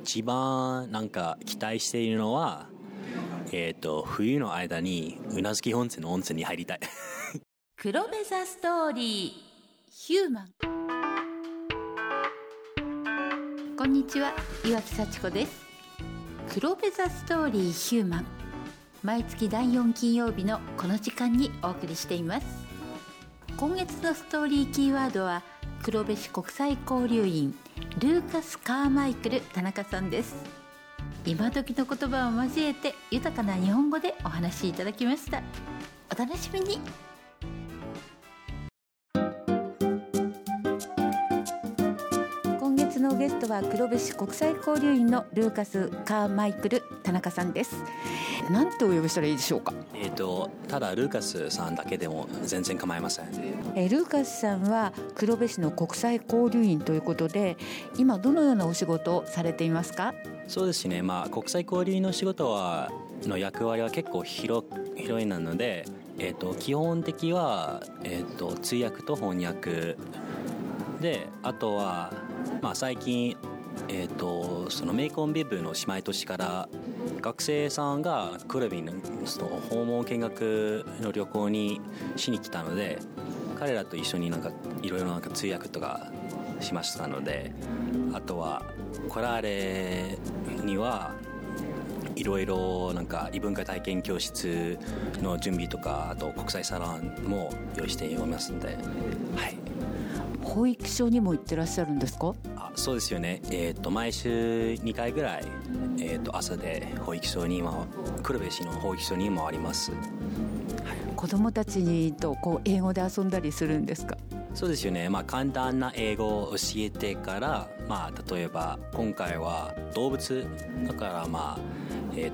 一番なんか期待しているのは、冬の間に宇奈月温泉の温泉に入りたい。 黒部ザストーリーヒューマン。こんにちは、岩木幸子です。黒部ザストーリーヒューマン、毎月第4金曜日のこの時間にお送りしています。今月のストーリーキーワードは黒部市国際交流員ルーカス・カーマイクル田中さんです。今時の言葉を交えて豊かな日本語でお話しいただきました。お楽しみに。今月のゲストは黒部市国際交流員のルーカス・カーマイクル田中さんです。なんてお呼びしたらいいでしょうか？ ただルーカスさんだけでも全然構いません。 ルーカスさんは黒部市の国際交流員ということで、今どのようなお仕事をされていますか？ そうですね、国際交流員の仕事の役割は結構広いなので、基本的は、通訳と翻訳で、あとは、最近、そのメイコンビブの姉妹都市から学生さんが黒部の訪問見学の旅行にしに来たので、彼らと一緒にいろいろ通訳とかしましたので、あとは来られにはいろいろ異文化体験教室の準備とか、あと国際サロンも用意していますので、はい。 保育所にも行ってらっしゃるんですか？ そうですよね。毎週2回ぐらい、朝で黒部市の保育所に回ります。 子どもたちと英語で遊んだりするんですか？ そうですよね。簡単な英語を教えてから、例えば今回は動物だから、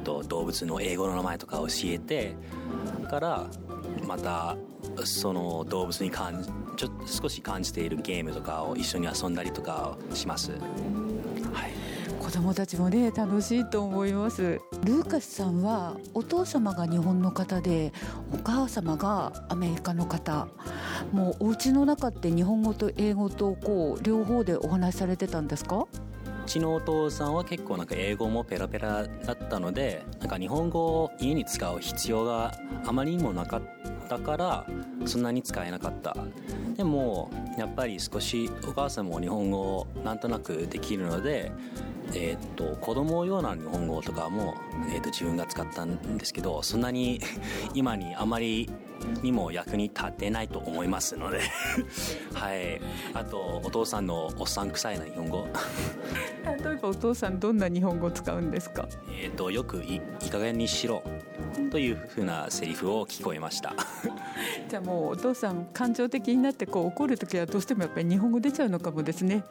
動物の英語の名前とか教えてからまたその動物に少し感じているゲームとかを一緒に遊んだりとかします。 子供たちもね、楽しいと思います。ルーカスさんはお父様が日本の方で、お母様がアメリカの方。もうお家の中って日本語と英語と両方でお話しされてたんですか？ うちのお父さんは結構英語もペラペラだったので、日本語を家に使う必要があまりにもなかったからそんなに使えなかった。でもやっぱり少しお母さんも日本語をなんとなくできるので、子供用な日本語とかも、自分が使ったんですけど、そんなに今にあまりにも役に立ってないと思いますのではい。あとお父さんのおっさん臭いな日本語例えばお父さんどんな日本語を使うんですか？ よくいい加減にしろというふうなセリフを聞こえましたじゃあもうお父さん感情的になって怒るときはどうしてもやっぱり日本語出ちゃうのかもですね。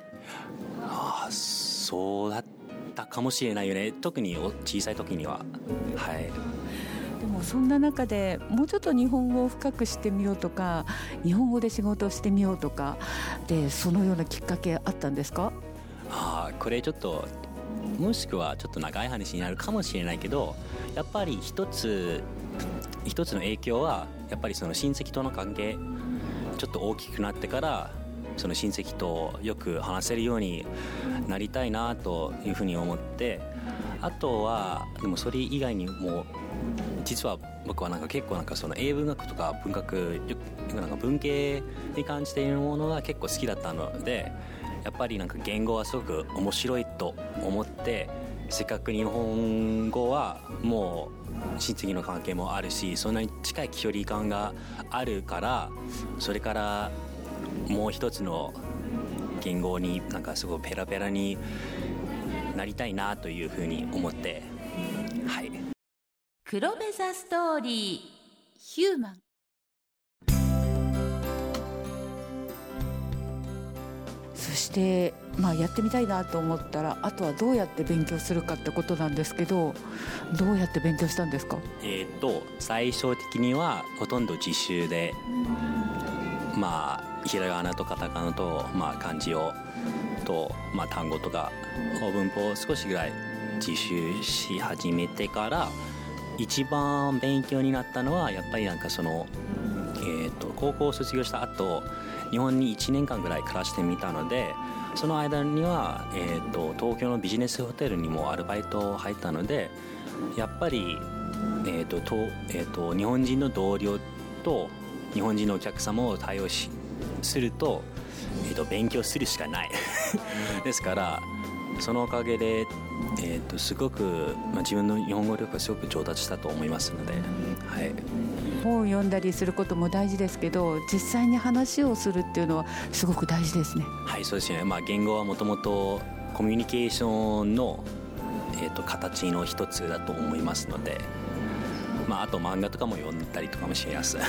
そうだったかもしれないよね、特に小さい時には。はい。 でもそんな中でもうちょっと日本語を深くしてみようとか、日本語で仕事をしてみようとかで、そのようなきっかけあったんですか？ これちょっともしくはちょっと長い話になるかもしれないけど、やっぱり一つの影響はやっぱりその親戚との関係ちょっと大きくなってから、その親戚とよく話せるようになりたいなというふうに思って、あとはでもそれ以外にも実は僕は結構その英文学とか文学文系に感じているものが結構好きだったので、やっぱり言語はすごく面白いと思って、せっかく日本語はもう親戚の関係もあるし、そんなに近い距離感があるから、それからもう一つの言語にすごいペラペラになりたいなというふうに思って、はい。 黒部ザストーリーヒューマン。そしてやってみたいなと思ったら、あとはどうやって勉強するかってことなんですけど、どうやって勉強したんですか？ 最初的にはほとんど自習で、ひらがなとカタカナと、漢字をと、単語とか文法を少しぐらい自習し始めてから、一番勉強になったのはやっぱり高校を卒業した後、日本に1年間ぐらい暮らしてみたので、 その間には、東京のビジネスホテルにもアルバイト入ったので、やっぱり、日本人の同僚と日本人のお客様を対応すると、勉強するしかないですから、そのおかげで、すごく、自分の日本語力がすごく上達したと思いますので、はい、 本を読んだりすることも大事ですけど、実際に話をするっていうのはすごく大事ですね。 はい、そうですね。言語はもともとコミュニケーションの、形の一つだと思いますので、あと漫画とかも読んだりとかもします、はい、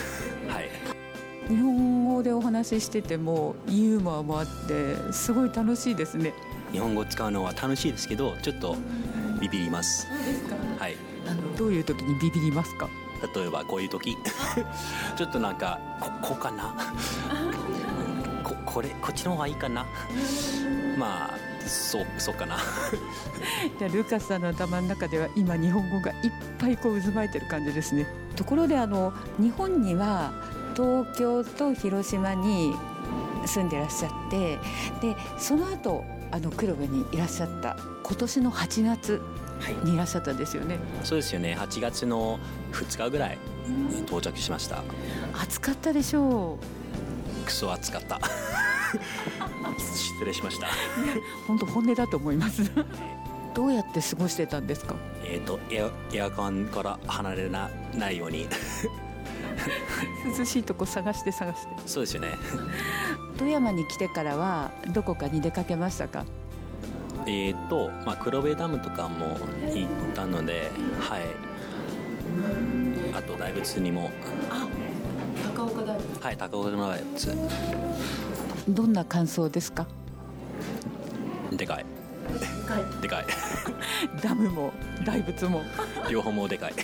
日本語でお話ししててもユーモアもあってすごい楽しいですね。 日本語を使うのは楽しいですけど、ちょっとビビります。 そうですか。 はい。 どういう時にビビりますか？ 例えばこういう時ちょっとなんか こうかなこっちの方がいいかなそうかなじゃあルーカスさんの頭の中では今日本語がいっぱいこう渦巻いてる感じですね。ところで日本には東京と広島に住んでらっしゃって、でその後黒部にいらっしゃった今年の8月にいらっしゃったんですよね。はい、 そうですよね。8月の2日ぐらい到着しました。 暑かったでしょう。クソ暑かった失礼しました。 本当本音だと思いますどうやって過ごしてたんですか？ エアコンから離れないように涼しいとこ探して。 そうですよね。 富山に来てからはどこかに出かけましたか？ 黒部ダムとかも行ったので、はい、あと大仏にも。 高岡大仏。 はい、高岡大仏。 どんな感想ですか？ でかいダムも大仏も両方もでかい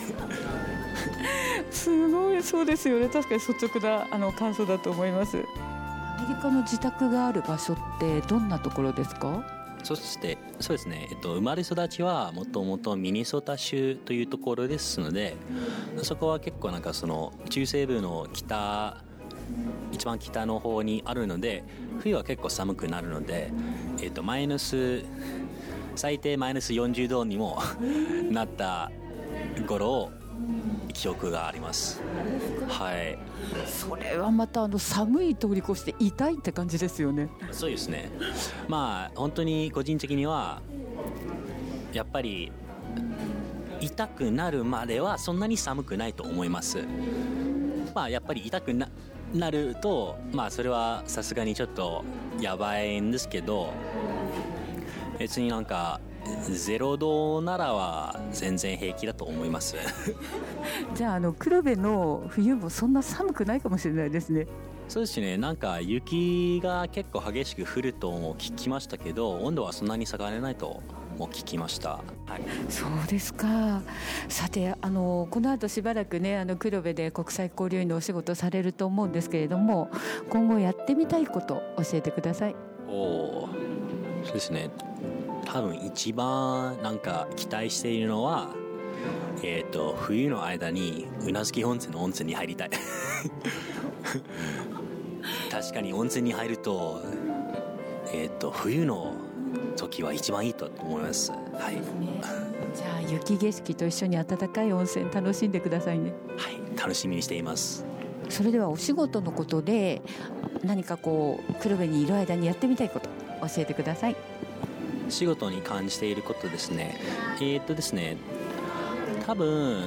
すごい。そうですよね。確かに率直な感想だと思います。アメリカの自宅がある場所ってどんなところですか？ そうですね、生まれ育ちはもともとミネソタ州というところですので、そこは結構その中西部の一番北の方にあるので、冬は結構寒くなるので、最低マイナス40度にもなった頃を記憶があります。はい。 それはまた寒い通り越して痛いって感じですよね。 そうですね。本当に個人的にはやっぱり痛くなるまではそんなに寒くないと思います。やっぱり痛くなるとそれはさすがにちょっとやばいんですけど、別に0度ならは全然平気だと思いますじゃあ黒部の冬もそんな寒くないかもしれないですね。 そうですね。雪が結構激しく降るとも聞きましたけど、温度はそんなに下がらないとも聞きました。はい、 そうですか。さてこの後しばらくね黒部で国際交流員のお仕事されると思うんですけれども、今後やってみたいこと教えてください。 そうですね。多分一番期待しているのは、冬の間に宇奈月温泉の温泉に入りたい確かに温泉に入ると、冬の時は一番いいと思います。はい。 じゃあ雪景色と一緒に暖かい温泉楽しんでくださいね。 はい、楽しみにしています。 それではお仕事のことで何か黒部にいる間にやってみたいこと教えてください。 仕事に感じていることですね。ですね、多分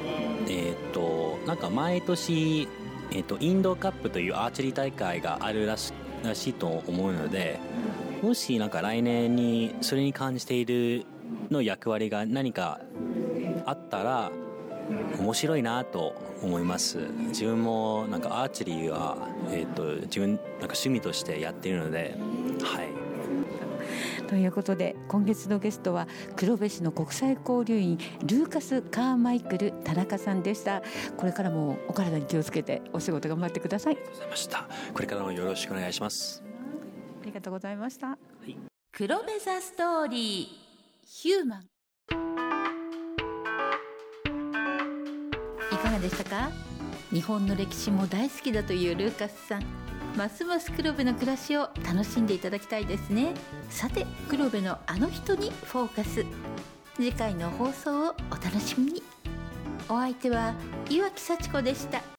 毎年インドカップというアーチェリー大会があるらしいと思うので、もし来年にそれに感じているの役割が何かあったら面白いなと思います。自分もアーチェリーは自分趣味としてやっているので、はい。 ということで今月のゲストは黒部市の国際交流員ルーカス・カーマイクル田中さんでした。これからもお体に気をつけてお仕事頑張ってください。 ありがとうございました。これからもよろしくお願いします。 ありがとうございました。 はい、 黒部ザストーリーヒューマン、いかがでしたか？ 日本の歴史も大好きだというルーカスさん、ますます黒部の暮らしを楽しんでいただきたいですね。さて、黒部のあの人にフォーカス、次回の放送をお楽しみに。お相手は岩木幸子でした。